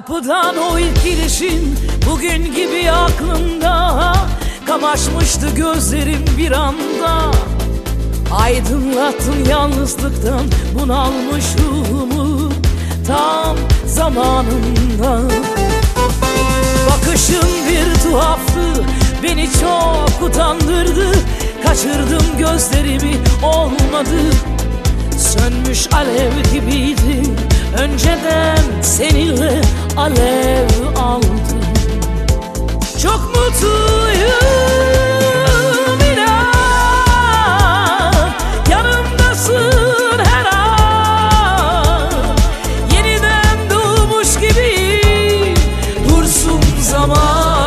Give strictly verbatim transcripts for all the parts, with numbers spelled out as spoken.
Kapıdan o ilk girişin bugün gibi aklımda, kamaşmıştı gözlerim bir anda. Aydınlattın yalnızlıktan bunalmış ruhumu tam zamanında. Bakışın bir tuhaftı, beni çok utandırdı. Kaçırdım gözlerimi, olmadı. Sönmüş alev gibiydi, önceden seninle alev aldım. Çok mutluyum inan, yanımdasın her an. Yeniden doğmuş gibi dursun zaman.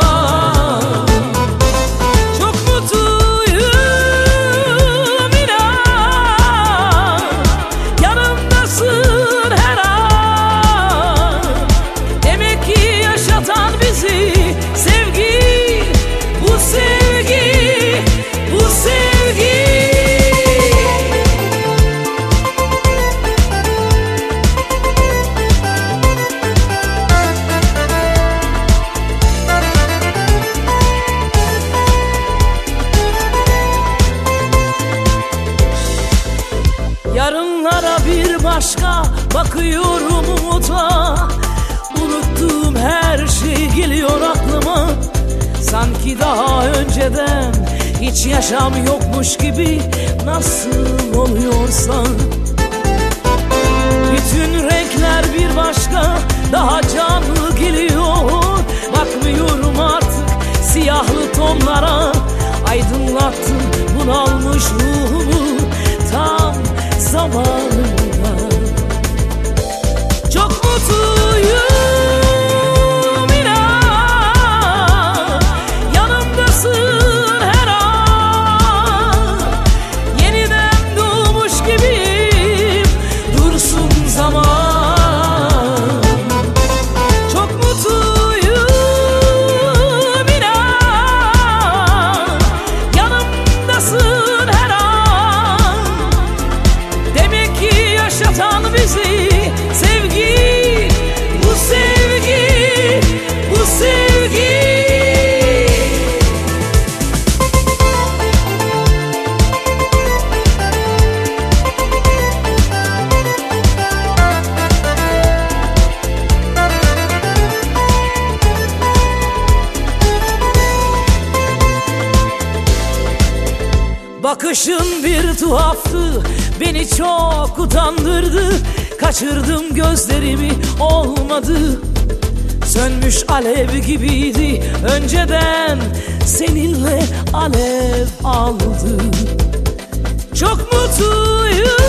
Çok mutluyum inan, yanımdasın her an. Demek ki yaşatan bizi sevgi, bu sevgi, bu sevgi. Yarınlara bir başka bakıyorum umutla. Unuttuğum her şey geliyor aklıma. Sanki daha önceden hiç yaşam yokmuş gibi, nasıl oluyorsa. Bütün renkler bir başka, daha canlı geliyor. Bakmıyorum artık siyahlı tonlara. Aydınlattın bunalmış ruhumu tam zamanında. Çok mutluyum inan, yanımdasın her an. Yeniden doğmuş gibiyim, dursun zaman. Çok mutluyum inan, yanımdasın her an. Demek ki yaşatan bizi sevgi, bu sevgi, bu sevgi. Bakışın bir tuhaftı, beni çok utandırdı. Kaçırdım gözlerimi, olmadı. Sönmüş alev gibiydi, önceden seninle alev aldı. Çok mutluyum